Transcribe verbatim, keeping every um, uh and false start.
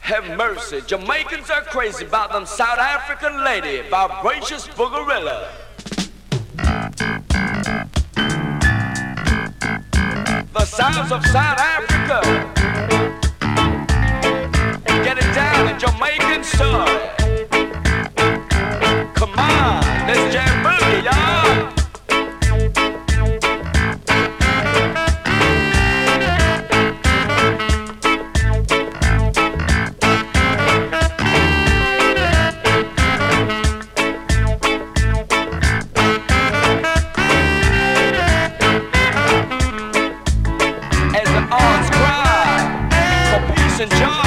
Have mercy. Jamaicans are crazy about them South African lady, vibracious boogerilla. The sounds of South Africa. Get it down in Jamaican soil. Come on, let's jam boogie, y'all. As the odds cry for peace and joy.